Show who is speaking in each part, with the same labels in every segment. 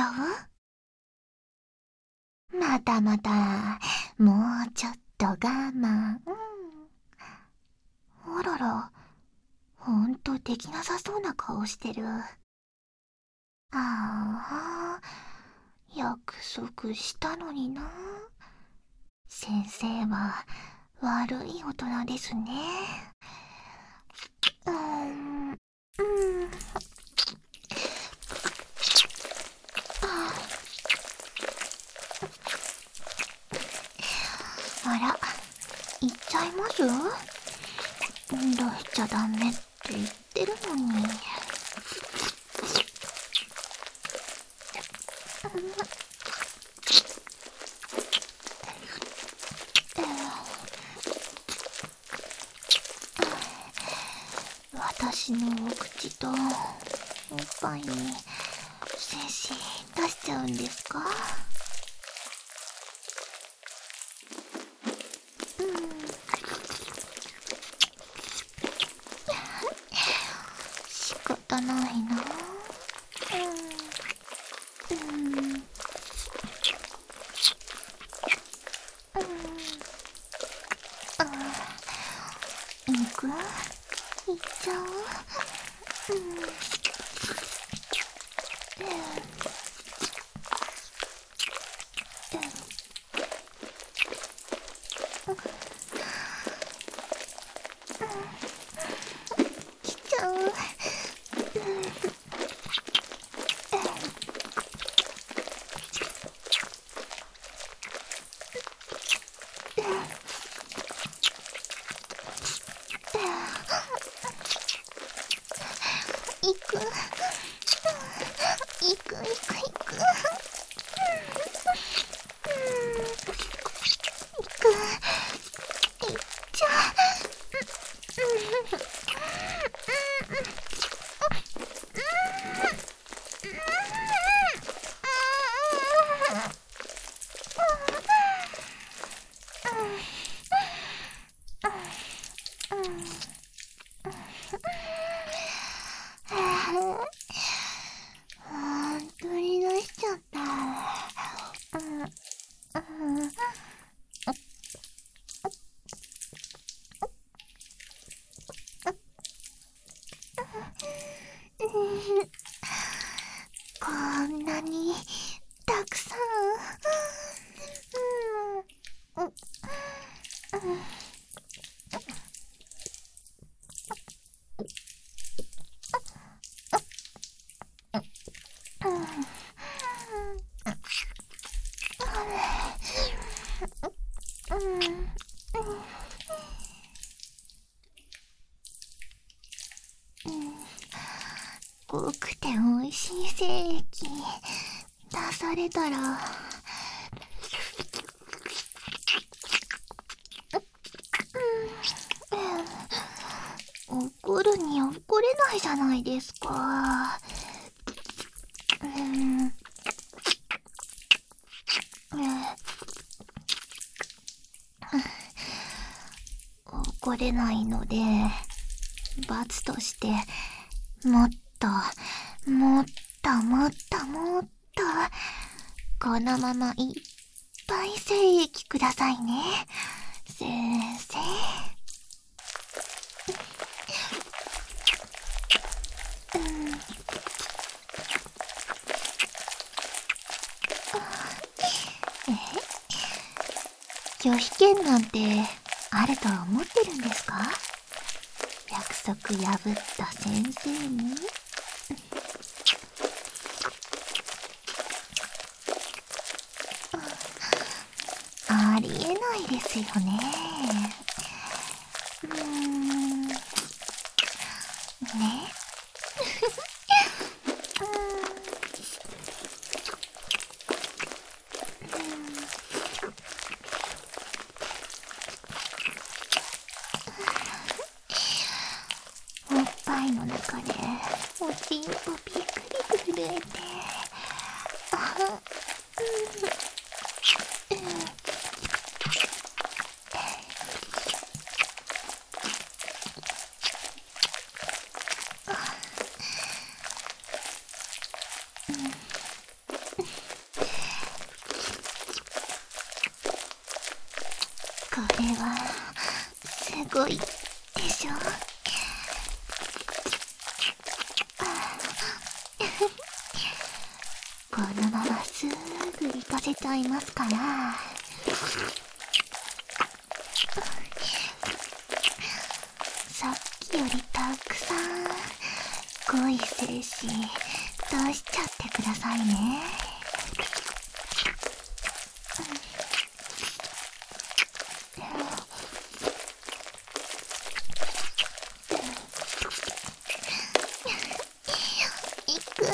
Speaker 1: ゃう？またまた、もうちょっと我慢。あらら、ほんとできなさそうな顔してる。ああ、約束したのにな。先生は悪い大人ですね。うーん、あら、行っちゃいます？出しちゃダメって言ってるのに。私のお口とおっぱいに精子出しちゃうんですか？仕方ないな。行く？行っちゃう？来ちゃう？行く？行く行く行く。行く。行っちゃう。本当に出しちゃった。こんなにたくさん。濃くて美味しい精液出されたら怒るに怒れないじゃないですか。怒れないので罰としてもっともっともっともっとこのままいっぱい精液くださいね、先生。拒否権なんてあると思ってるんですか？約束破った先生に。ありえないですよね。ね。おっぱいの中でおちんぽびっくり震えて、 はすごいでしょ。このまますぐ行かせちゃいますから。さっきよりたくさん濃い精子出しちゃってくださいね。いく。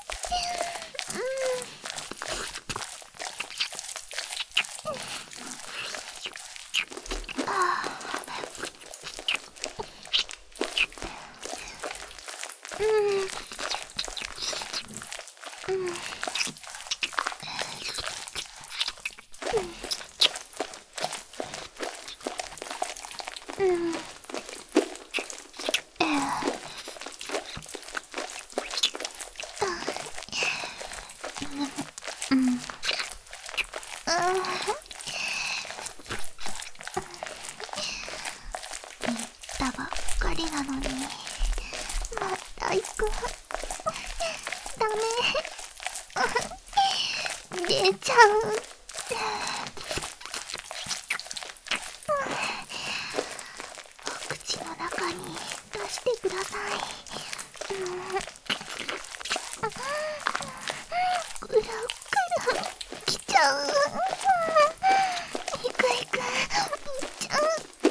Speaker 1: 言ったばっかりなのにまた行く。ダメ。出ちゃう。お口の中に出してください。くるくるきちゃう。いくいくいっちゃう。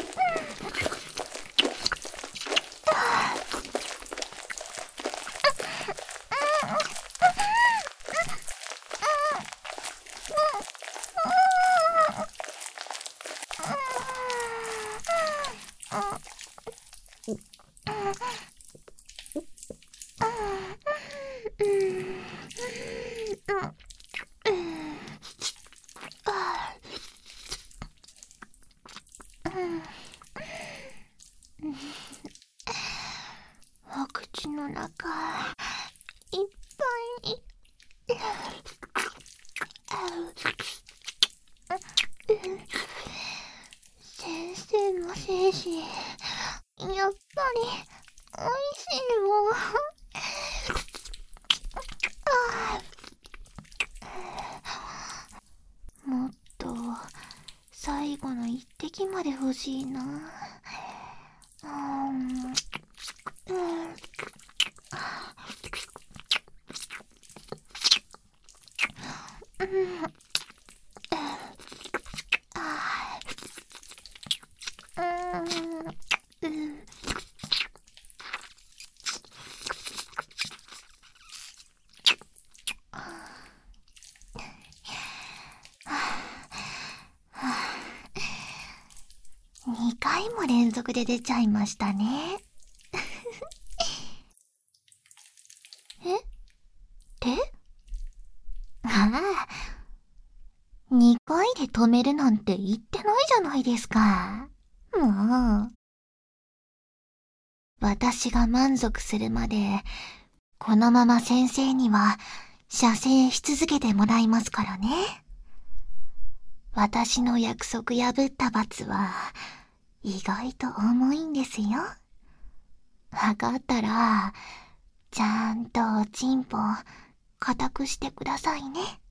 Speaker 1: お口の中いっぱいに。先生の精子やっぱりおいしいよ。もっと最後の一滴まで欲しいな。2回も連続で出ちゃいましたね。え？手？ああ、2回で止めるなんて言ってないじゃないですか。もう。私が満足するまで、このまま先生には射精し続けてもらいますからね。私の約束破った罰は意外と重いんですよ。わかったら、ちゃんとおちんぽ固くしてくださいね。